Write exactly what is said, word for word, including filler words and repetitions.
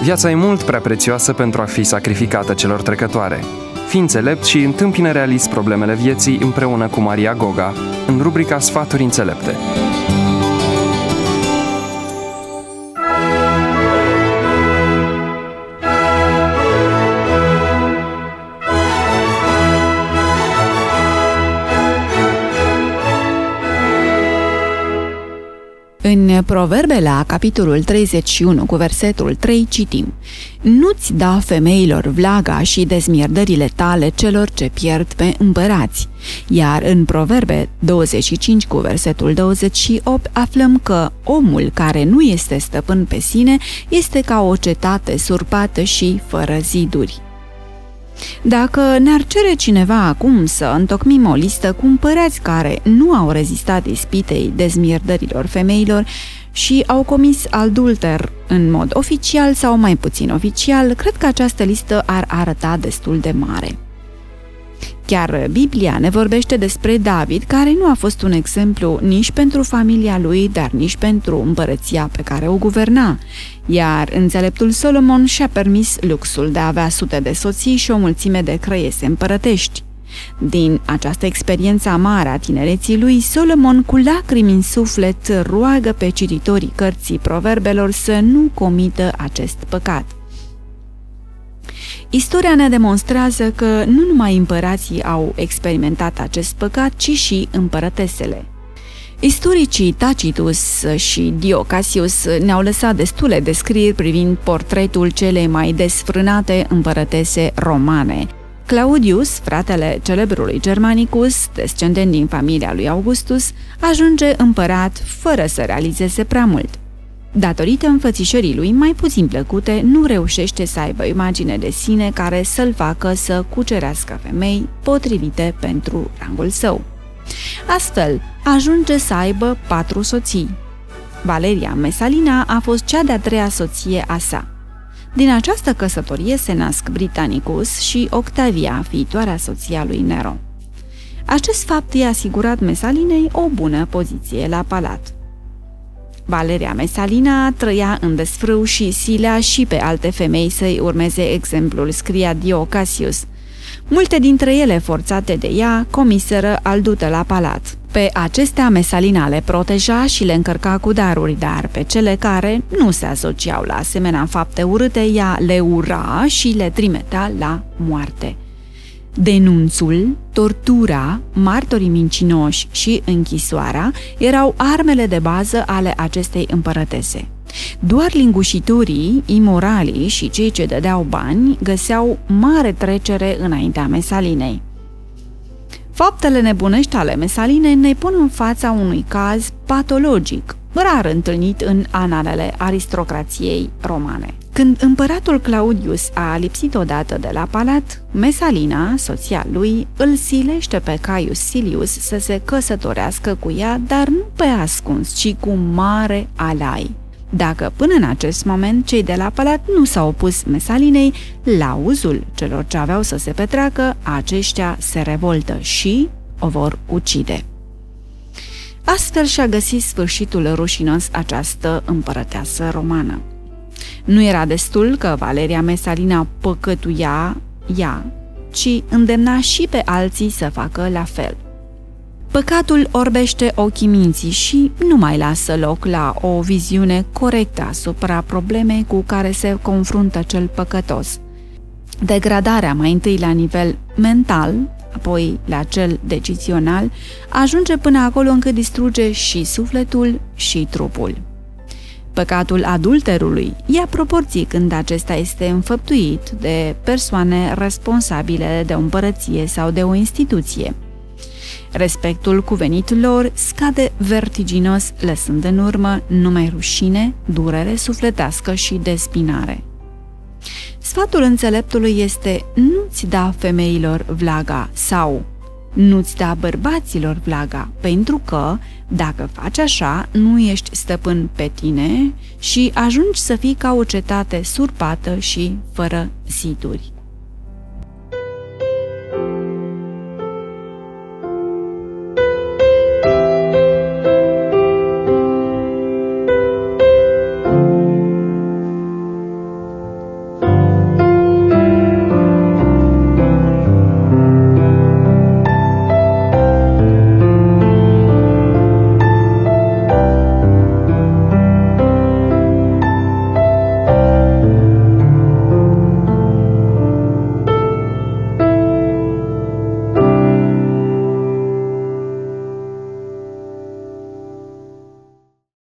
Viața e mult prea prețioasă pentru a fi sacrificată celor trecătoare. Fii înțelept și întâmpină realist problemele vieții împreună cu Maria Goga, în rubrica Sfaturi înțelepte. În Proverbe, la capitolul treizeci și unu, cu versetul trei, citim: Nu-ți da femeilor vlaga și dezmierdările tale celor ce pierd pe împărați. Iar în Proverbe douăzeci și cinci, cu versetul douăzeci și opt, aflăm că omul care nu este stăpân pe sine este ca o cetate surpată și fără ziduri. Dacă ne-ar cere cineva acum să întocmim o listă cu împărați care nu au rezistat ispitei dezmierdărilor femeilor și au comis adulter în mod oficial sau mai puțin oficial, cred că această listă ar arăta destul de mare. Chiar Biblia ne vorbește despre David, care nu a fost un exemplu nici pentru familia lui, dar nici pentru împărăția pe care o guverna, iar înțeleptul Solomon și-a permis luxul de a avea sute de soții și o mulțime de crăiese împărătești. Din această experiență amară a tinereții lui, Solomon, cu lacrimi în suflet, roagă pe cititorii cărții Proverbelor să nu comită acest păcat. Istoria ne demonstrează că nu numai împărații au experimentat acest păcat, ci și împărătesele. Istoricii Tacitus și Dio Cassius ne-au lăsat destule descrieri privind portretul celei mai desfrânate împărătese romane. Claudius, fratele celebrului Germanicus, descendent din familia lui Augustus, ajunge împărat fără să realizeze prea mult. Datorită înfățișării lui mai puțin plăcute, nu reușește să aibă imagine de sine care să-l facă să cucerească femei potrivite pentru rangul său. Astfel, ajunge să aibă patru soții. Valeria Mesalina a fost cea de-a treia soție a sa. Din această căsătorie se nasc Britannicus și Octavia, viitoarea soția lui Nero. Acest fapt i-a asigurat Mesalinei o bună poziție la palat. Valeria Mesalina trăia în desfrâu și silea și pe alte femei să-i urmeze exemplul, scria Dio Cassius. Multe dintre ele, forțate de ea, comiseră aldută la palat. Pe acestea Mesalina le proteja și le încărca cu daruri, dar pe cele care nu se asociau la asemenea fapte urâte, ea le ura și le trimitea la moarte. Denunțul, tortura, martorii mincinoși și închisoarea erau armele de bază ale acestei împărătese. Doar lingușitorii, imoralii și cei ce dădeau bani găseau mare trecere înaintea Mesalinei. Faptele nebunești ale Mesalinei ne pun în fața unui caz patologic, rar întâlnit în analele aristocrației romane. Când împăratul Claudius a lipsit odată de la palat, Mesalina, soția lui, îl silește pe Caius Silius să se căsătorească cu ea, dar nu pe ascuns, ci cu mare alai. Dacă până în acest moment cei de la palat nu s-au opus Mesalinei, la auzul celor ce aveau să se petreacă, aceștia se revoltă și o vor ucide. Astfel și-a găsit sfârșitul rușinos această împărăteasă romană. Nu era destul că Valeria Mesalina păcătuia ea, ci îndemna și pe alții să facă la fel. Păcatul orbește ochii minții și nu mai lasă loc la o viziune corectă asupra problemei cu care se confruntă cel păcătos. Degradarea mai întâi la nivel mental, apoi la cel decizional, ajunge până acolo încât distruge și sufletul și trupul. Păcatul adulterului ia proporții când acesta este înfăptuit de persoane responsabile de o împărăție sau de o instituție. Respectul cuvenit lor scade vertiginos, lăsând în urmă numai rușine, durere sufletească și despinare. Sfatul înțeleptului este: nu-ți da femeilor vlaga sau nu-ți da bărbaților vlaga, pentru că, dacă faci așa, nu ești stăpân pe tine și ajungi să fii ca o cetate surpată și fără ziduri.